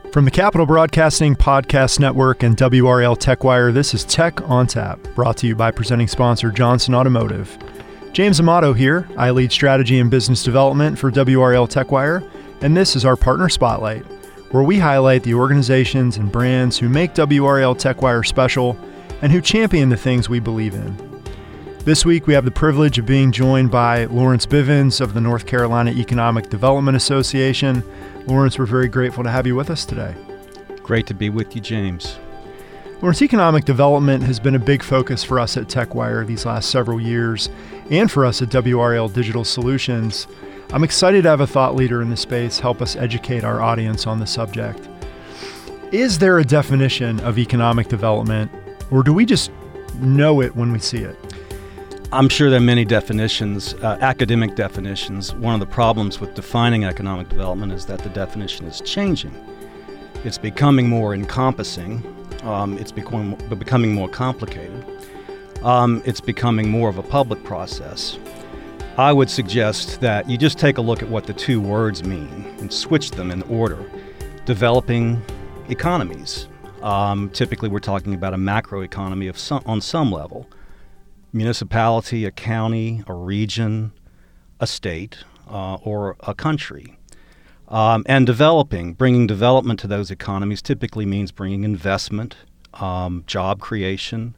From the Capital Broadcasting Podcast Network and WRAL TechWire, this is Tech on Tap, brought to you by presenting sponsor Johnson Automotive. James Amato here. I lead strategy and business development for WRAL TechWire, and this is our Partner Spotlight, where we highlight the organizations and brands who make WRAL TechWire special and who champion the things we believe in. This week, we have the privilege of being joined by Lawrence Bivens of the North Carolina Economic Development Association. Lawrence, we're very grateful to have you with us today. Great to be with you, James. Lawrence, economic development has been a big focus for us at TechWire these last several years, and for us at WRAL Digital Solutions. I'm excited to have a thought leader in the space help us educate our audience on the subject. Is there a definition of economic development, or do we just know it when we see it? I'm sure there are many definitions, academic definitions. One of the problems with defining economic development is that the definition is changing. It's becoming more encompassing. It's becoming more complicated. It's becoming more of a public process. I would suggest that you just take a look at what the two words mean and switch them in order. Developing economies. Typically, we're talking about a macroeconomy on some level. Municipality, a county, a region, a state, or a country. And bringing development to those economies typically means bringing investment, job creation.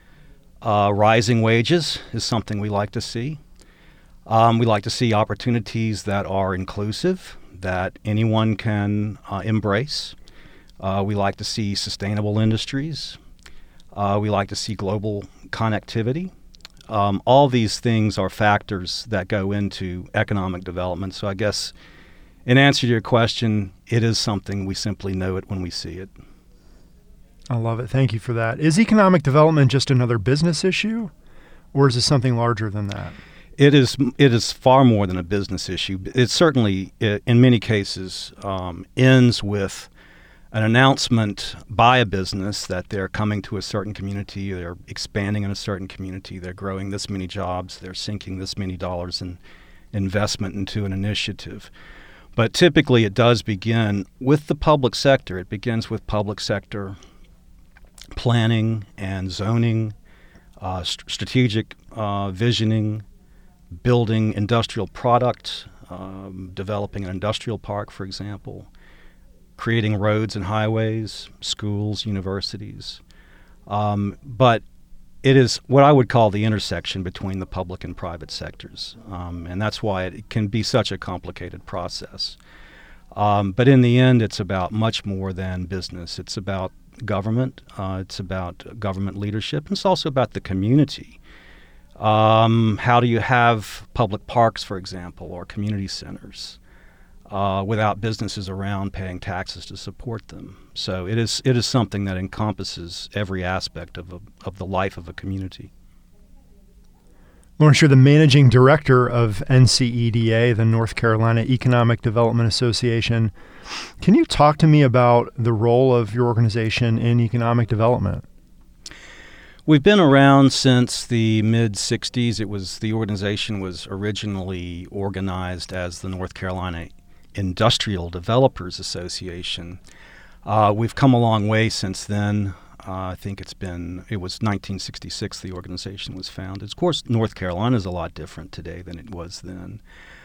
Rising wages is something we like to see. We like to see opportunities that are inclusive, that anyone can embrace. We like to see sustainable industries. We like to see global connectivity. All these things are factors that go into economic development. So I guess in answer to your question, it is something we simply know it when we see it. I love it. Thank you for that. Is economic development just another business issue, or is it something larger than that? It is far more than a business issue. It certainly, in many cases, ends with an announcement by a business that they're coming to a certain community, they're expanding in a certain community, they're growing this many jobs, they're sinking this many dollars in investment into an initiative. But typically it does begin with the public sector. It begins with public sector planning and zoning, strategic visioning, building industrial product, developing an industrial park, for example, creating roads and highways, schools, universities. But it is what I would call the intersection between the public and private sectors. And that's why it can be such a complicated process. But in the end, it's about much more than business. It's about government. It's about government leadership. And it's also about the community. How do you have public parks, for example, or community centers? Without businesses around paying taxes to support them. So it is something that encompasses every aspect of the life of a community. Lawrence, you're the managing director of NCEDA, the North Carolina Economic Development Association. Can you talk to me about the role of your organization in economic development? We've been around since the mid-'60s. The organization was originally organized as the North Carolina Industrial Developers Association. We've come a long way since then. I think it was 1966 the organization was founded. Of course, North Carolina is a lot different today than it was then.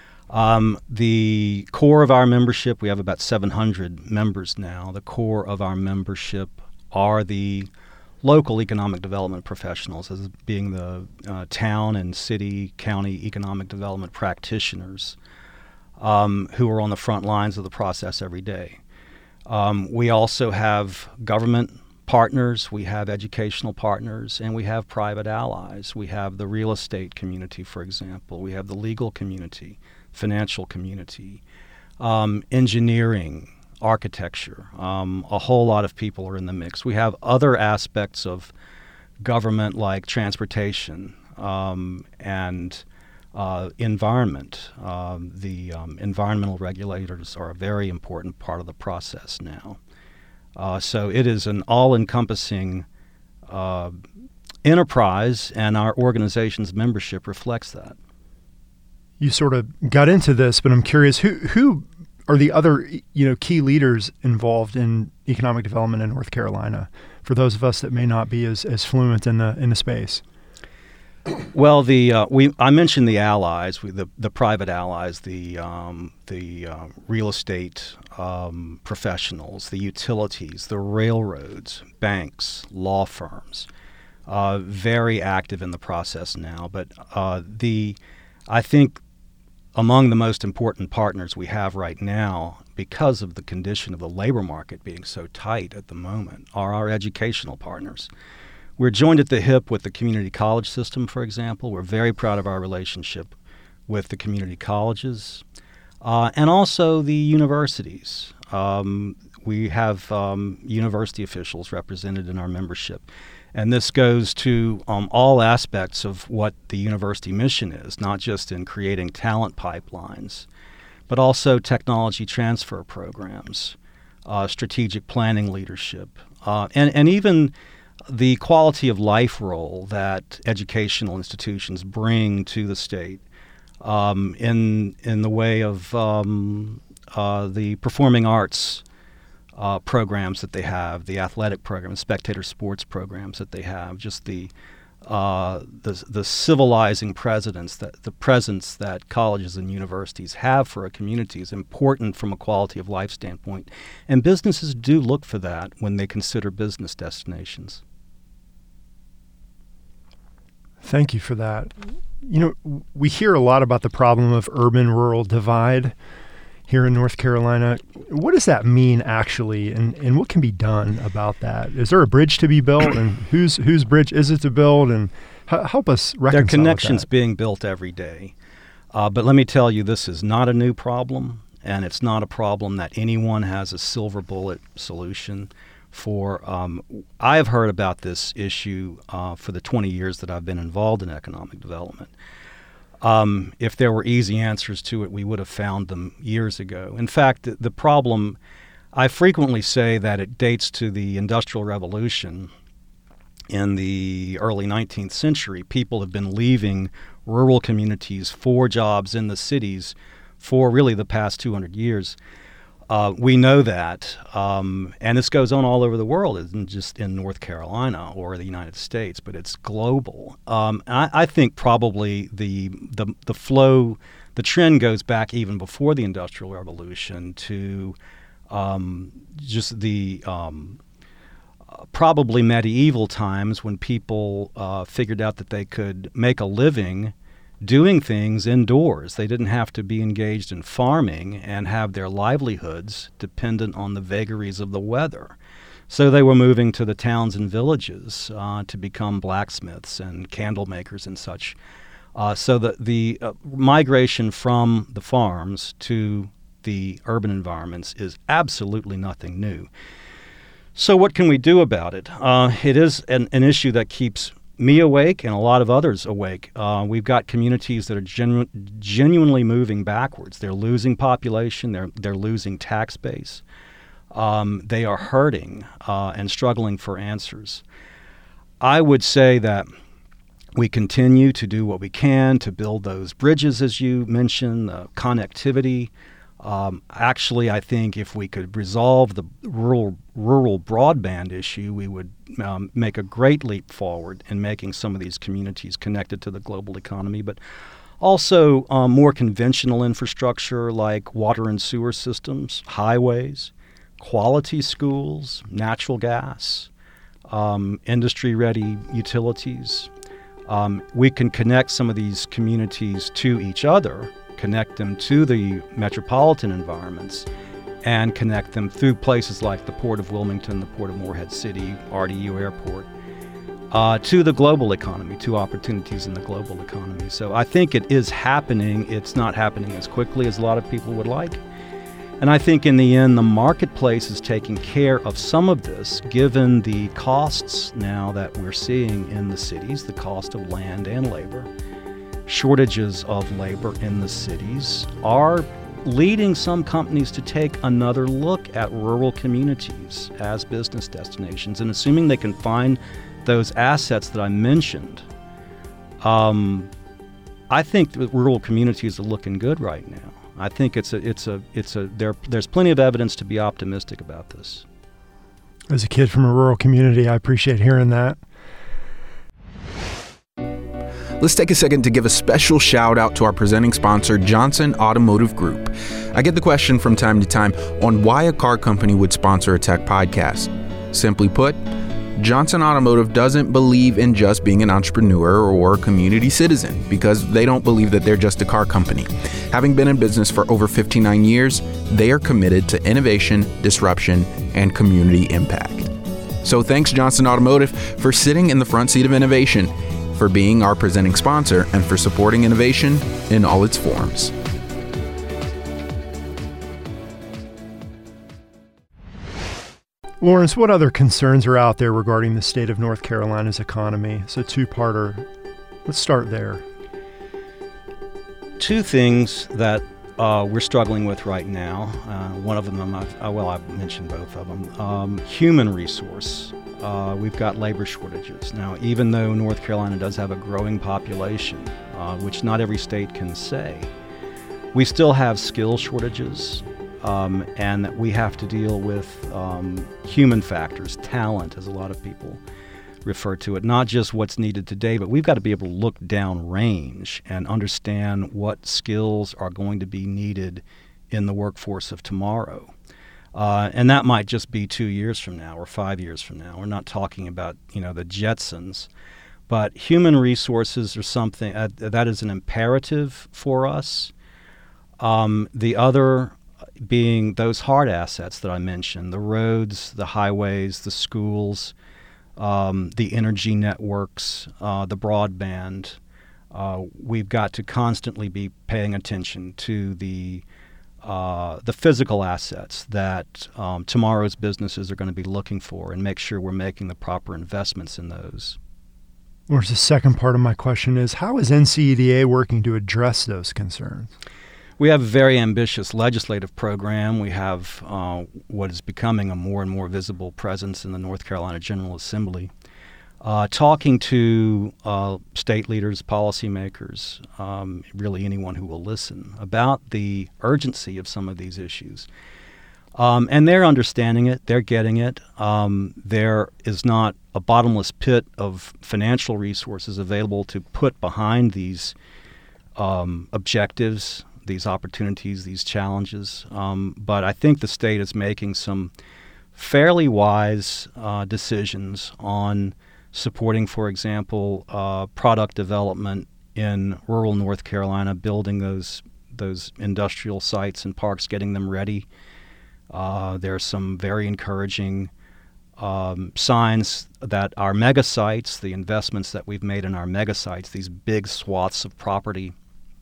The core of our membership, we have about 700 members now. The core of our membership are the local economic development professionals, as being the town and city, county economic development practitioners who are on the front lines of the process every day. We also have government partners, we have educational partners, and we have private allies. We have the real estate community, for example. We have the legal community, financial community, engineering, architecture. A whole lot of people are in the mix. We have other aspects of government like transportation and environment. The environmental regulators are a very important part of the process now. So it is an all-encompassing enterprise, and our organization's membership reflects that. You sort of got into this, but I'm curious, who are the other key leaders involved in economic development in North Carolina for those of us that may not be as fluent in the space? Well, I mentioned the allies, the private allies, the real estate professionals, the utilities, the railroads, banks, law firms, very active in the process now. But I think among the most important partners we have right now, because of the condition of the labor market being so tight at the moment, are our educational partners. We're joined at the hip with the community college system, for example. We're very proud of our relationship with the community colleges and also the universities. We have university officials represented in our membership. And this goes to all aspects of what the university mission is, not just in creating talent pipelines, but also technology transfer programs, strategic planning leadership, and even the quality of life role that educational institutions bring to the state in the way of the performing arts programs that they have, the athletic programs, spectator sports programs that they have, just the civilizing presence that colleges and universities have for a community is important from a quality of life standpoint. And businesses do look for that when they consider business destinations. Thank you for that. We hear a lot about the problem of urban-rural divide here in North Carolina. What does that mean actually, and what can be done about that? Is there a bridge to be built, and whose bridge is it to build, and help us reconcile There are connections that. being built every day. But let me tell you, this is not a new problem, and it's not a problem that anyone has a silver bullet solution for. I have heard about this issue for the 20 years that I've been involved in economic development. If there were easy answers to it, we would have found them years ago. In fact, the problem, I frequently say that it dates to the Industrial Revolution in the early 19th century. People have been leaving rural communities for jobs in the cities for really the past 200 years. We know that, and this goes on all over the world. It isn't just in North Carolina or the United States, but it's global. I think probably the flow, the trend goes back even before the Industrial Revolution to just the probably medieval times when people figured out that they could make a living doing things indoors. They didn't have to be engaged in farming and have their livelihoods dependent on the vagaries of the weather. So they were moving to the towns and villages to become blacksmiths and candle makers and such. So the migration from the farms to the urban environments is absolutely nothing new. So what can we do about it? It is an issue that keeps me awake and a lot of others awake. We've got communities that are genuinely moving backwards. They're losing population. They're losing tax base. They are hurting and struggling for answers. I would say that we continue to do what we can to build those bridges, as you mentioned, the connectivity. Actually, I think if we could resolve the rural broadband issue, we would make a great leap forward in making some of these communities connected to the global economy, but also more conventional infrastructure like water and sewer systems, highways, quality schools, natural gas, industry-ready utilities. We can connect some of these communities to each other, connect them to the metropolitan environments, and connect them through places like the Port of Wilmington, the Port of Morehead City, RDU Airport, to the global economy, to opportunities in the global economy. So I think it is happening. It's not happening as quickly as a lot of people would like. And I think in the end, the marketplace is taking care of some of this, given the costs now that we're seeing in the cities, the cost of land and labor. Shortages of labor in the cities are leading some companies to take another look at rural communities as business destinations. And assuming they can find those assets that I mentioned, I think the rural communities are looking good right now. I think there's plenty of evidence to be optimistic about this. As a kid from a rural community, I appreciate hearing that. Let's take a second to give a special shout out to our presenting sponsor, Johnson Automotive Group. I get the question from time to time on why a car company would sponsor a tech podcast. Simply put, Johnson Automotive doesn't believe in just being an entrepreneur or a community citizen because they don't believe that they're just a car company. Having been in business for over 59 years, they are committed to innovation, disruption, and community impact. So thanks, Johnson Automotive, for sitting in the front seat of innovation, for being our presenting sponsor, and for supporting innovation in all its forms. Lawrence, what other concerns are out there regarding the state of North Carolina's economy? It's a two-parter. Let's start there. Two things that we're struggling with right now. One of them, I've mentioned both of them. Human resource. We've got labor shortages. Now, even though North Carolina does have a growing population, which not every state can say, we still have skill shortages, and that we have to deal with human factors, talent, as a lot of people refer to it, not just what's needed today, but we've got to be able to look downrange and understand what skills are going to be needed in the workforce of tomorrow. And that might just be 2 years from now or 5 years from now. We're not talking about, the Jetsons. But human resources are something that is an imperative for us. The other being those hard assets that I mentioned, the roads, the highways, the schools, the energy networks, the broadband. We've got to constantly be paying attention to the physical assets that tomorrow's businesses are going to be looking for, and make sure we're making the proper investments in those. Or the second part of my question is, how is NCEDA working to address those concerns? We have a very ambitious legislative program. We have what is becoming a more and more visible presence in the North Carolina General Assembly, talking to state leaders, policymakers, really anyone who will listen, about the urgency of some of these issues. And they're understanding it. They're getting it. There is not a bottomless pit of financial resources available to put behind these objectives, these opportunities, these challenges. But I think the state is making some fairly wise decisions on supporting, for example, product development in rural North Carolina, building those industrial sites and parks, getting them ready. There are some very encouraging signs that our mega sites, the investments that we've made in our mega sites, these big swaths of property,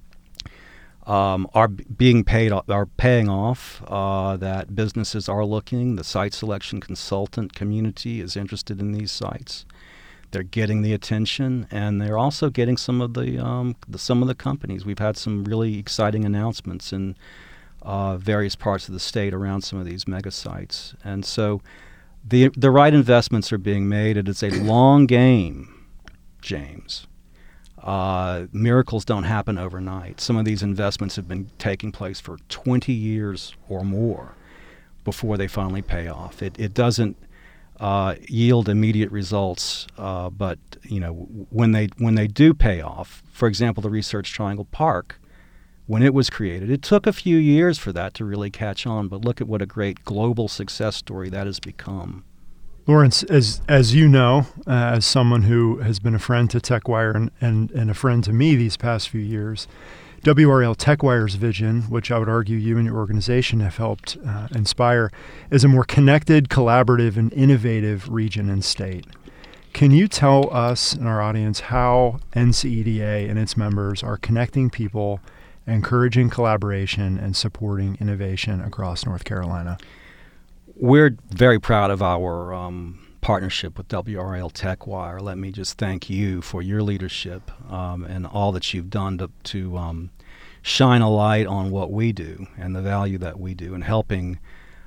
are paying off, that businesses are looking. The site selection consultant community is interested in these sites. They're getting the attention, and they're also getting some of the companies. We've had some really exciting announcements in various parts of the state around some of these mega sites. And so the right investments are being made. It is a long game, James. Miracles don't happen overnight. Some of these investments have been taking place for 20 years or more before they finally pay off. It doesn't yield immediate results, but when they do pay off, for example, the Research Triangle Park, when it was created, it took a few years for that to really catch on. But look at what a great global success story that has become. Lawrence, as you know, as someone who has been a friend to TechWire and a friend to me these past few years, WRAL TechWire's vision, which I would argue you and your organization have helped inspire, is a more connected, collaborative, and innovative region and state. Can you tell us and our audience how NCEDA and its members are connecting people, encouraging collaboration, and supporting innovation across North Carolina? We're very proud of our partnership with WRAL TechWire. Let me just thank you for your leadership and all that you've done to shine a light on what we do and the value that we do, and helping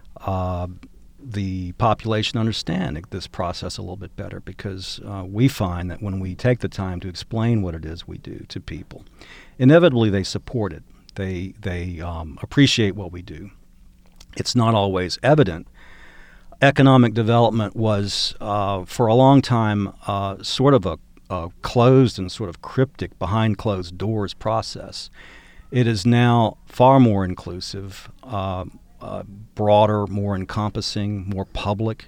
the population understand this process a little bit better, because we find that when we take the time to explain what it is we do to people, inevitably they support it. They appreciate what we do. It's not always evident. Economic development was, for a long time, sort of a closed and sort of cryptic, behind closed doors process. It is now far more inclusive, broader, more encompassing, more public.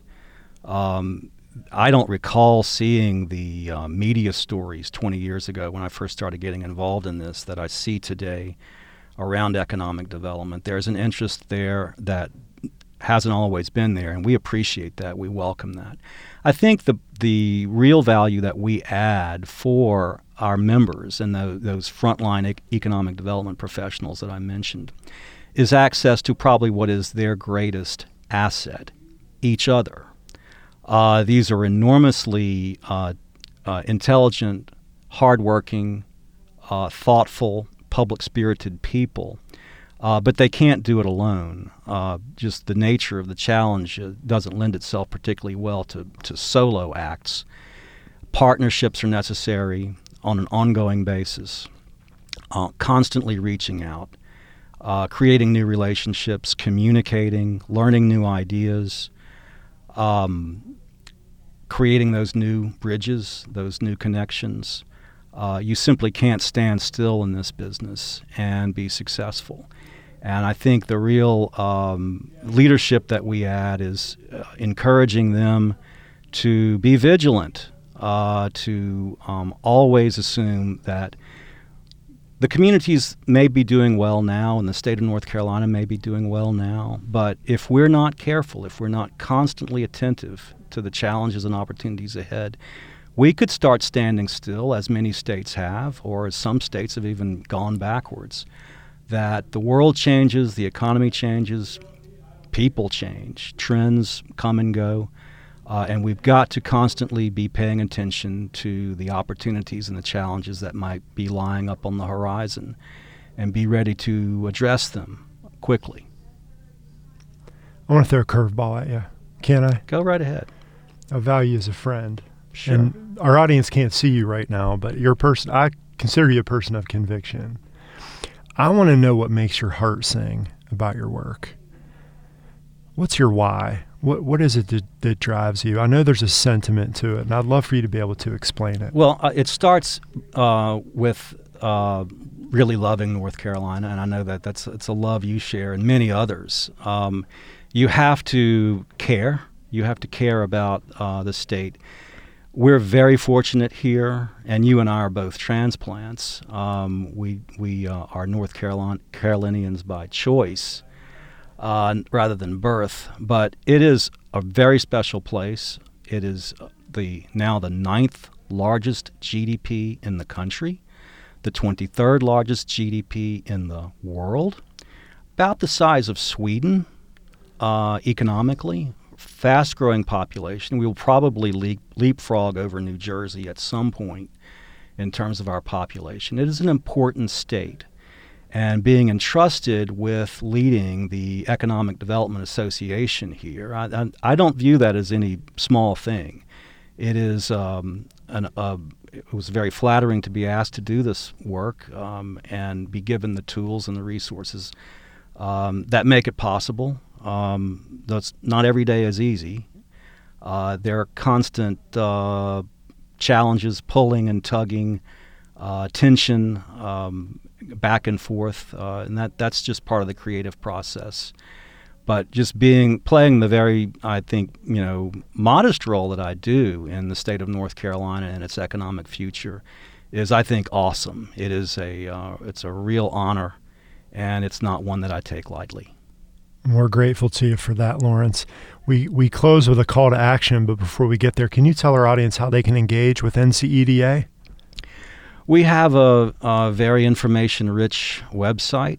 I don't recall seeing the media stories 20 years ago when I first started getting involved in this that I see today around economic development. There's an interest there that hasn't always been there, and we appreciate that. We welcome that. I think the real value that we add for our members and those frontline economic development professionals that I mentioned is access to probably what is their greatest asset, each other. These are enormously intelligent, hardworking, thoughtful, public-spirited people, but they can't do it alone. Just the nature of the challenge doesn't lend itself particularly well to solo acts. Partnerships are necessary on an ongoing basis, constantly reaching out, creating new relationships, communicating, learning new ideas, creating those new bridges, those new connections. You simply can't stand still in this business and be successful. And I think the real leadership that we add is encouraging them to be vigilant, to always assume that the communities may be doing well now, and the state of North Carolina may be doing well now, but if we're not careful, if we're not constantly attentive to the challenges and opportunities ahead, we could start standing still, as many states have, or as some states have even gone backwards. That the world changes, the economy changes, people change, trends come and go, and we've got to constantly be paying attention to the opportunities and the challenges that might be lying up on the horizon and be ready to address them quickly. I want to throw a curveball at you. Can I? Go right ahead. I value you as a friend. Sure. And our audience can't see you right now, but you're a person. I consider you a person of conviction. I want to know what makes your heart sing about your work. What's your why? What is it that drives you? I know there's a sentiment to it, and I'd love for you to be able to explain it. Well, it starts with really loving North Carolina, and I know that it's a love you share and many others. You have to care. You have to care about the state. We're very fortunate here, and you and I are both transplants. We are North Carolinians by choice rather than birth, but it is a very special place. It is now the 9th largest GDP in the country, the 23rd largest GDP in the world, about the size of Sweden economically. Fast-growing population. We will probably leapfrog over New Jersey at some point in terms of our population. It is an important state, and being entrusted with leading the Economic Development Association here, I don't view that as any small thing. It is it was very flattering to be asked to do this work and be given the tools and the resources that make it possible. That's not every day is easy. There are constant challenges, pulling and tugging, tension, back and forth, and that's just part of the creative process. But just playing the very, I think, modest role that I do in the state of North Carolina and its economic future is, I think, awesome. It is it's a real honor, and it's not one that I take lightly. We're grateful to you for that, Lawrence. We close with a call to action, but before we get there, can you tell our audience how they can engage with NCEDA? We have a very information-rich website,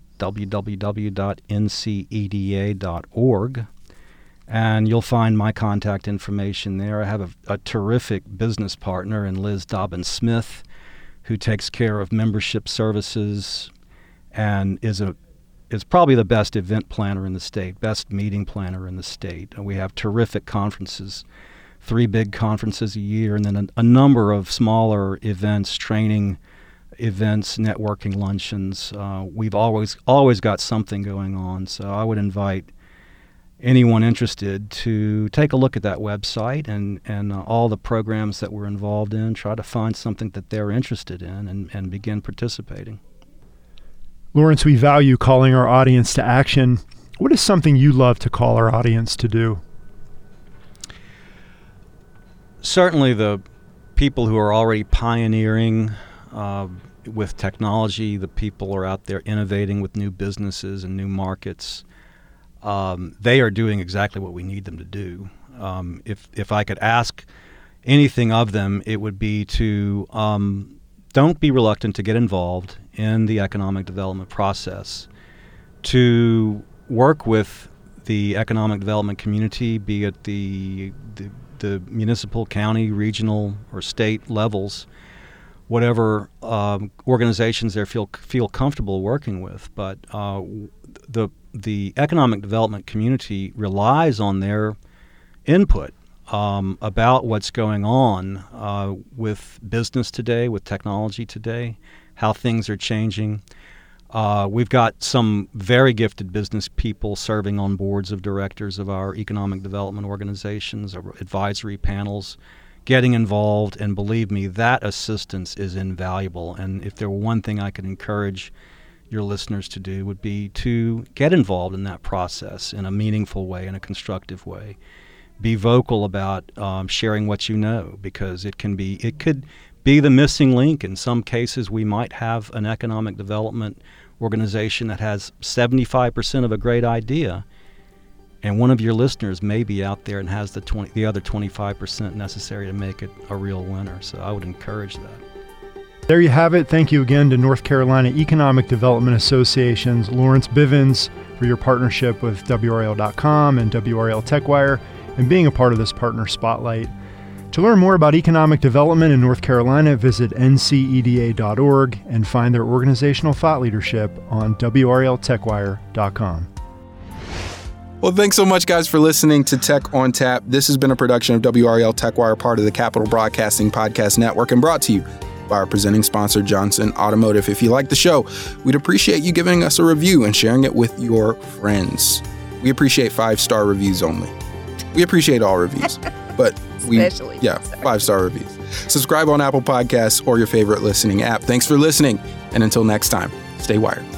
www.nceda.org, and you'll find my contact information there. I have a terrific business partner in Liz Dobbins-Smith, who takes care of membership services and is probably the best event planner in the state, best meeting planner in the state. And we have terrific conferences, 3 big conferences a year, and then a number of smaller events, training events, networking luncheons. We've always got something going on. So I would invite anyone interested to take a look at that website and all the programs that we're involved in, try to find something that they're interested in and begin participating. Lawrence, we value calling our audience to action. What is something you love to call our audience to do? Certainly the people who are already pioneering with technology, the people who are out there innovating with new businesses and new markets. They are doing exactly what we need them to do. If I could ask anything of them, it would be to don't be reluctant to get involved in the economic development process, to work with the economic development community, be it the municipal, county, regional, or state levels, whatever organizations they feel comfortable working with. But the economic development community relies on their input about what's going on with business today, with technology today, how things are changing. We've got some very gifted business people serving on boards of directors of our economic development organizations, our advisory panels, getting involved, and believe me, that assistance is invaluable. And if there were one thing I could encourage your listeners to do, would be to get involved in that process in a meaningful way, in a constructive way. Be vocal about sharing what you know, because it could be the missing link. In some cases, we might have an economic development organization that has 75% of a great idea, and one of your listeners may be out there and has the other 25% necessary to make it a real winner. So I would encourage that. There you have it. Thank you again to North Carolina Economic Development Association's Lawrence Bivens for your partnership with WRAL.com and WRAL TechWire and being a part of this partner spotlight. To learn more about economic development in North Carolina, visit nceda.org and find their organizational thought leadership on WRALTechWire.com. Well, thanks so much, guys, for listening to Tech on Tap. This has been a production of WRAL TechWire, part of the Capital Broadcasting Podcast Network, and brought to you by our presenting sponsor, Johnson Automotive. If you like the show, we'd appreciate you giving us a review and sharing it with your friends. We appreciate 5-star reviews only. We appreciate all reviews, but especially 5-star reviews. Subscribe on Apple Podcasts or your favorite listening app. Thanks for listening, and until next time, stay wired.